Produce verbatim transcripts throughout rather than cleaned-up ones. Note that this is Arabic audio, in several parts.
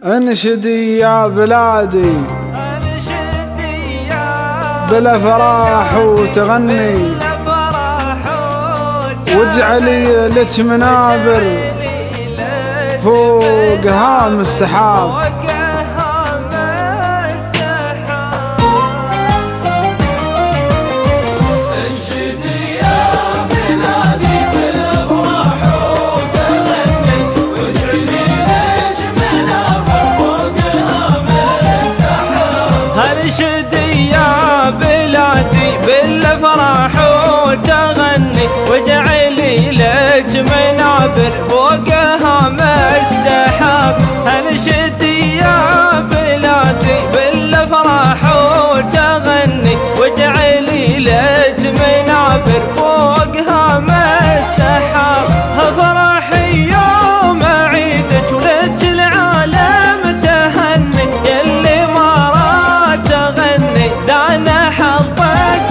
انشدي يا بلادي بالافراح وتغني، واجعلي لك منابر فوق هام السحاب. بالافراح وتغني، واجعلي لك منابر فوق هام السحاب. انشدي يا بلادي بالافراح وتغني، واجعلي لك منابر فوق هام السحاب. افرحي يوم عيدك ولك العالم تهني، يلي ما راد تغني زان حظك.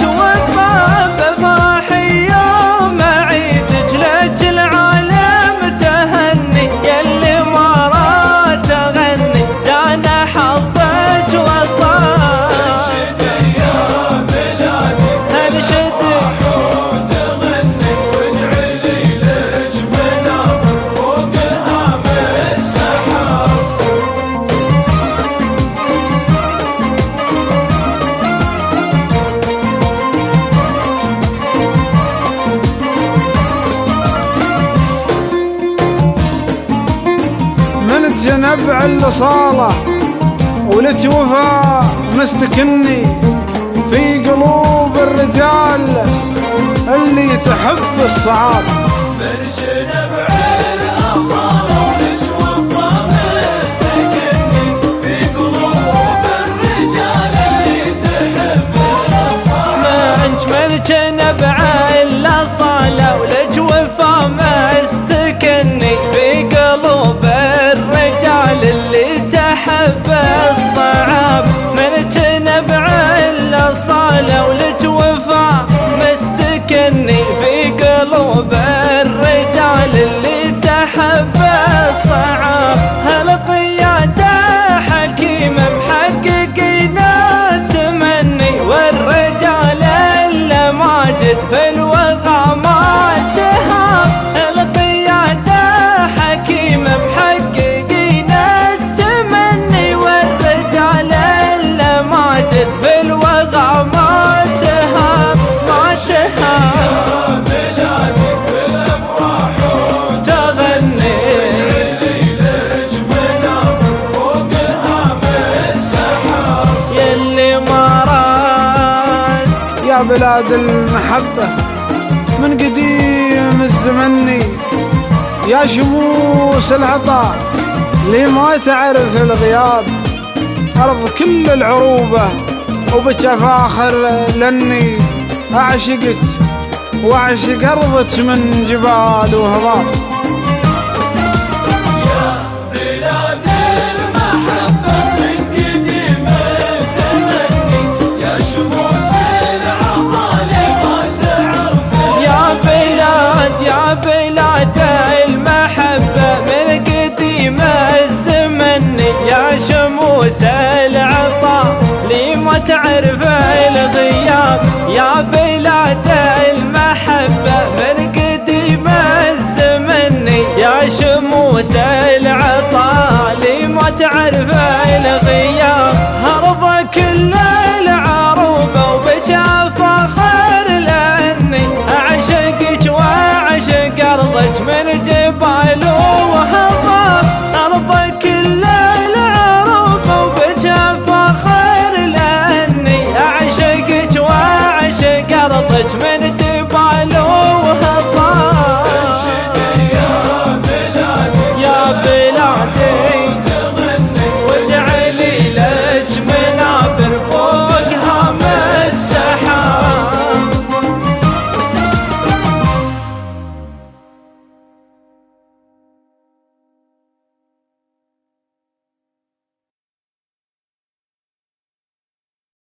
نبع الصالة ولتوفى مستكني في قلوب الرجال اللي تحب الصعاب. نبع الأصالة ولتوفى مستكني في قلوب الرجال اللي تحب الصعاب. ما انت ملك نبع الأصالة ولتوفى مستكني في قلوب اللي تحب الصعاب. من تنبع الأصالة ولتوفى مستكني في قلوب الرجال اللي تحب الصعاب. هالقيادة حكيمة محققين التمني، والرجال اللي ماجد في الوغى ما تهاب. القيادة حكيمة في الوضع ما تهاب ما تهاب. بلادي بالافراح وتغني، واجعلي لك منابر فوق هام السحاب. يلي ما راد يا بلاد المحبة من قديم الزمني، يا شموس العطاء لي ما تعرف الغياب. أرض كل العروبة وبك أفاخر لأني أعشقك وأعشق أرضك من جبال وهضاب. يا بلاد المحبة من قديم الزمني، يا شموس العطاء ما تعرف. يا بلاد يا بلاد المحبة من قديم الزمني، يا شموس العطاء لي ما تعرف الغياب. يا بلاد